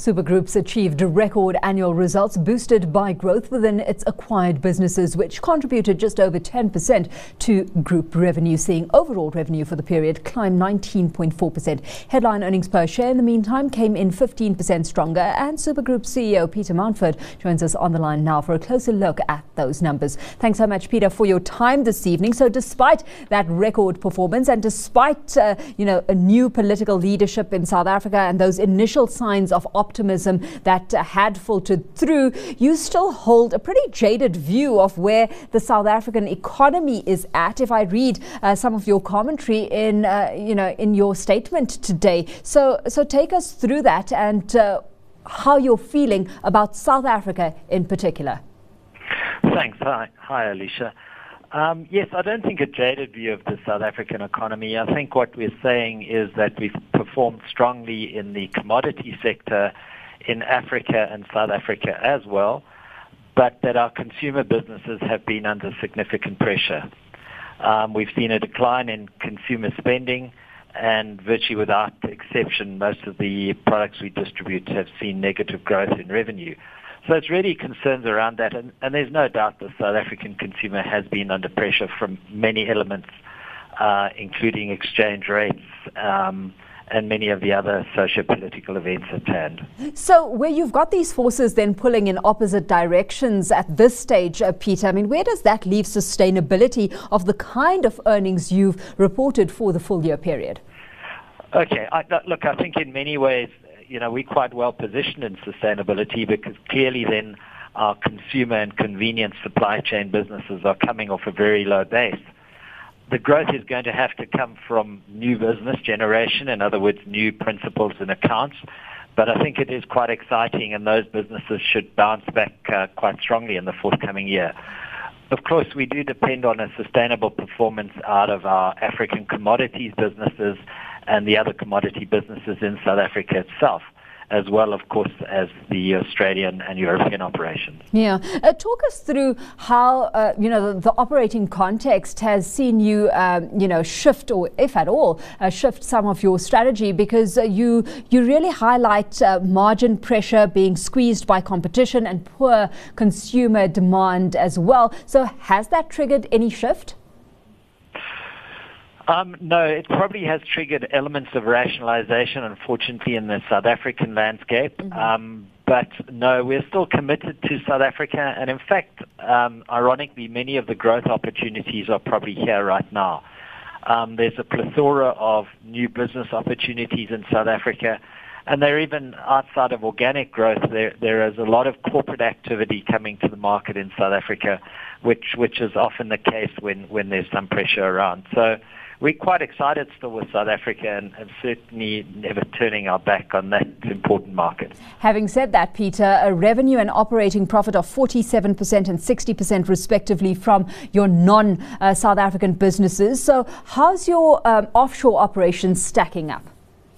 Super Group's achieved record annual results boosted by growth within its acquired businesses, which contributed just over 10% to group revenue, seeing overall revenue for the period climb 19.4%. Headline earnings per share, in the meantime, came in 15% stronger, and Super Group CEO Peter Mountford joins us on the line now for a closer look at those numbers. Thanks so much, Peter, for your time this evening. So despite that record performance and despite, a new political leadership in South Africa and those initial signs of optimism that had filtered through, you still hold a pretty jaded view of where the South African economy is at. If I read some of your commentary in your statement today, so take us through that and how you're feeling about South Africa in particular. Thanks. Hi, Alicia. Yes, I don't think a jaded view of the South African economy. I think what we're saying is that we've performed strongly in the commodity sector in Africa and South Africa as well, but that our consumer businesses have been under significant pressure. We've seen a decline in consumer spending, and virtually without exception, most of the products we distribute have seen negative growth in revenue. So it's really concerns around that, and there's no doubt the South African consumer has been under pressure from many elements, including exchange rates and many of the other socio-political events at hand. So where you've got these forces then pulling in opposite directions at this stage, Peter, where does that leave sustainability of the kind of earnings you've reported for the full year period? Okay, I think in many ways, we're quite well positioned in sustainability because clearly then our consumer and convenience supply chain businesses are coming off a very low base. The growth is going to have to come from new business generation, in other words, new principals and accounts. But I think it is quite exciting, and those businesses should bounce back quite strongly in the forthcoming year. Of course, we do depend on a sustainable performance out of our African commodities businesses and the other commodity businesses in South Africa itself, as well, of course, as the Australian and European operations. Yeah. Talk us through how, the operating context has seen you, shift, or if at all, shift some of your strategy, because you really highlight margin pressure being squeezed by competition and poor consumer demand as well. So has that triggered any shift? No, it probably has triggered elements of rationalization, unfortunately, in the South African landscape. Mm-hmm. But no, we're still committed to South Africa. And in fact, ironically, many of the growth opportunities are probably here right now. There's a plethora of new business opportunities in South Africa. And they're even outside of organic growth. There is a lot of corporate activity coming to the market in South Africa, which is often the case when there's some pressure around. So we're quite excited still with South Africa and certainly never turning our back on that important market. Having said that, Peter, a revenue and operating profit of 47% and 60% respectively from your non-South African businesses. So how's your offshore operations stacking up?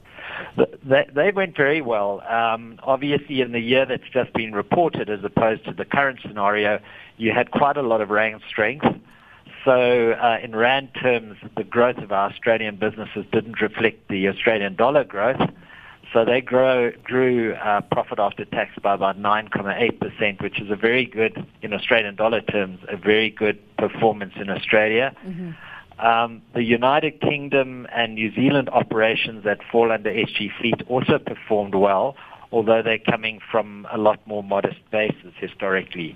They went very well. Obviously, in the year that's just been reported, as opposed to the current scenario, you had quite a lot of rand strength. So in rand terms, the growth of our Australian businesses didn't reflect the Australian dollar growth. So they grew profit after tax by about 9.8%, which is a very good, in Australian dollar terms, a very good performance in Australia. Mm-hmm. The United Kingdom and New Zealand operations that fall under SG Fleet also performed well, although they're coming from a lot more modest bases historically.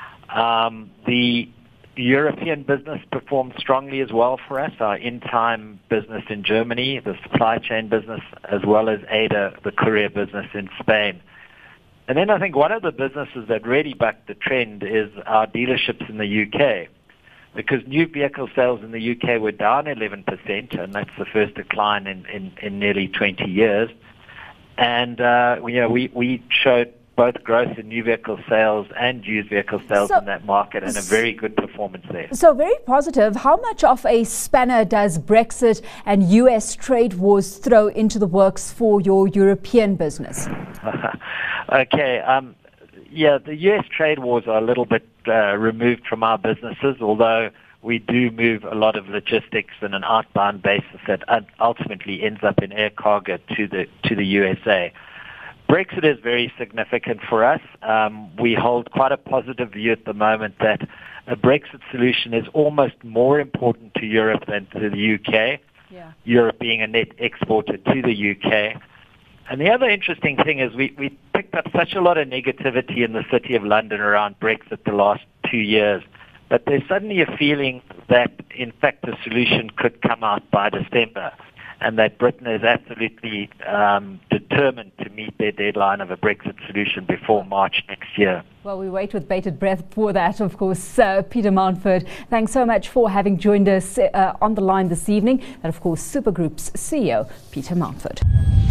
The European business performed strongly as well for us, our in-time business in Germany, the supply chain business, as well as ADA, the courier business in Spain. And then I think one of the businesses that really bucked the trend is our dealerships in the UK, because new vehicle sales in the UK were down 11%, and that's the first decline in nearly 20 years. And we showed both growth in new vehicle sales and used vehicle sales in that market, and a very good performance there. So very positive. How much of a spanner does Brexit and US trade wars throw into the works for your European business? Okay. The US trade wars are a little bit removed from our businesses, although we do move a lot of logistics on an outbound basis that ultimately ends up in air cargo to the USA. Brexit is very significant for us. We hold quite a positive view at the moment that a Brexit solution is almost more important to Europe than to the UK, Europe being a net exporter to the UK. And the other interesting thing is we picked up such a lot of negativity in the City of London around Brexit the last 2 years, but there's suddenly a feeling that, in fact, the solution could come out by December, and that Britain is absolutely determined to meet their deadline of a Brexit solution before March next year. Well, we wait with bated breath for that, of course. Peter Mountford, thanks so much for having joined us on the line this evening. And, of course, Supergroup's CEO, Peter Mountford.